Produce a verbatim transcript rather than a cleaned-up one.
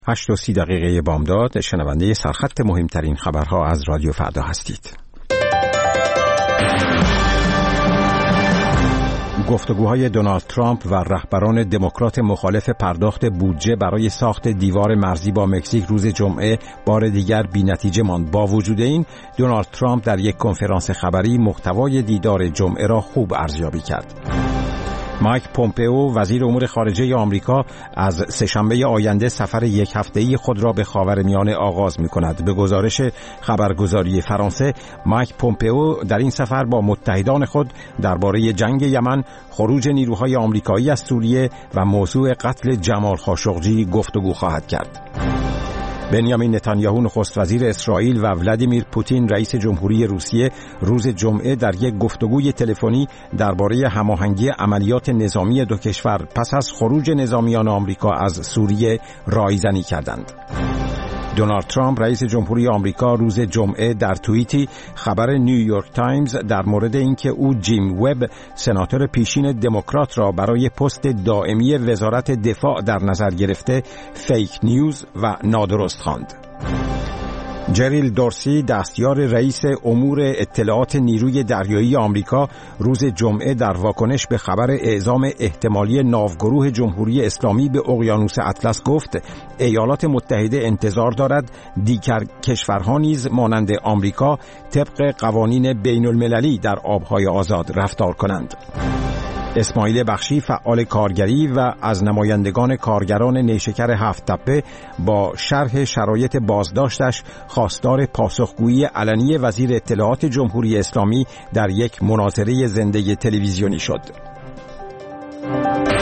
هشت و سی دقیقه بامداد، شنونده سرخط مهمترین خبرها از رادیو فردا هستید. گفتگوهای دونالد ترامپ و رهبران دموکرات مخالف پرداخت بودجه برای ساخت دیوار مرزی با مکزیک روز جمعه بار دیگر بی‌نتیجه ماند. با وجود این، دونالد ترامپ در یک کنفرانس خبری محتوای دیدار جمعه را خوب ارزیابی کرد. مایک پومپئو وزیر امور خارجه آمریکا از سه‌شنبه آینده سفر یک هفته‌ای خود را به خاورمیانه آغاز می‌کند. به گزارش خبرگزاری فرانسه، مایک پومپئو در این سفر با متحدان خود درباره جنگ یمن، خروج نیروهای آمریکایی از سوریه و موضوع قتل جمال خاشقجی گفتگو خواهد کرد. بنیامین نتانیاهو نخست وزیر اسرائیل و ولادیمیر پوتین رئیس جمهوری روسیه روز جمعه در یک گفتگوی تلفنی درباره هماهنگی عملیات نظامی دو کشور پس از خروج نظامیان آمریکا از سوریه رایزنی کردند. دونالد ترامپ رئیس جمهوری آمریکا روز جمعه در توییتی خبر نیویورک تایمز در مورد اینکه او جیم وب سناتور پیشین دموکرات را برای پست دائمی وزارت دفاع در نظر گرفته فیک نیوز و نادرست خواند. جریل دورسی دستیار رئیس امور اطلاعات نیروی دریایی آمریکا روز جمعه در واکنش به خبر اعزام احتمالی ناوگروه جمهوری اسلامی به اقیانوس اطلس گفت ایالات متحده انتظار دارد دیگر کشورها نیز مانند آمریکا طبق قوانین بین المللی در آبهای آزاد رفتار کنند. اسماعیل بخشی فعال کارگری و از نمایندگان کارگران نیشکر هفت تپه با شرح شرایط بازداشتش خواستار پاسخگویی علنی وزیر اطلاعات جمهوری اسلامی در یک مناظره زنده تلویزیونی شد.